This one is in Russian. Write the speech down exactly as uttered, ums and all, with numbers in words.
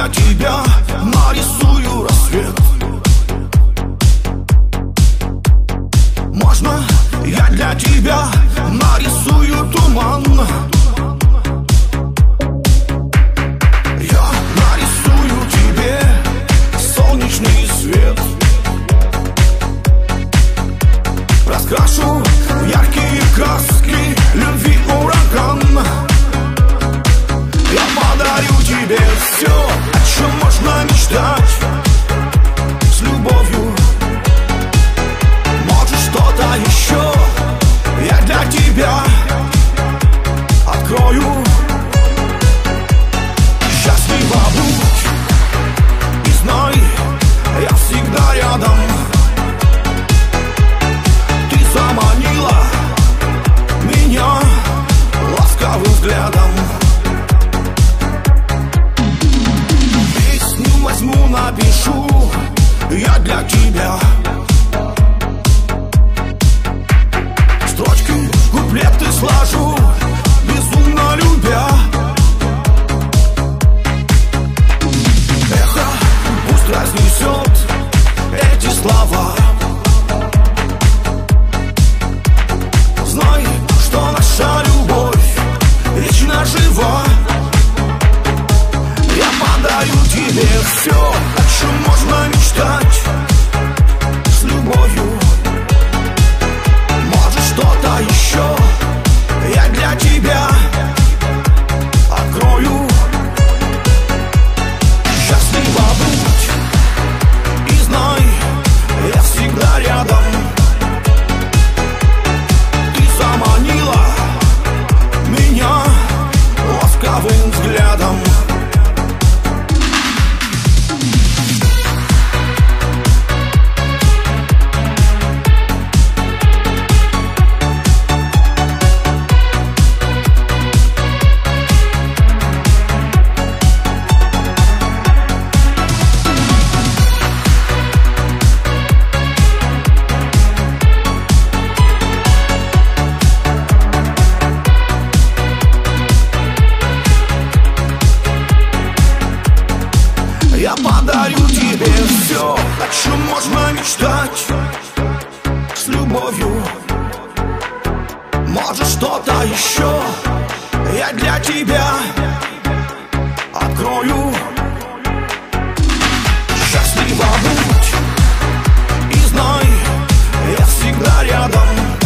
тебя нарисую рассвет. Можно я для тебя нарисую туман? Я нарисую тебе солнечный свет, раскрашу в яркие краски любви ураган. Я подарю тебе все, о чем можно мечтать, с любовью. Может, что-то еще я для тебя открою. Счастлива будь и знай, я всегда рядом. Ты заманила меня ласковым взглядом. Песню возьму, напишу я для тебя. Строчки, куплеты сложу, безумно любя. Эхо пусть разнесет эти слова. Знай, что наша любовь вечно жива. Я подарю тебе все, о чем можно мечтать, с любовью. Может, что-то еще я для тебя открою. Счастлива будь и знай, я всегда рядом. Ты заманила меня ласковым взглядом. Я подарю тебе все, о чем можно мечтать, с любовью. Может, что-то еще я для тебя открою. Счастлива будь и знай, я всегда рядом.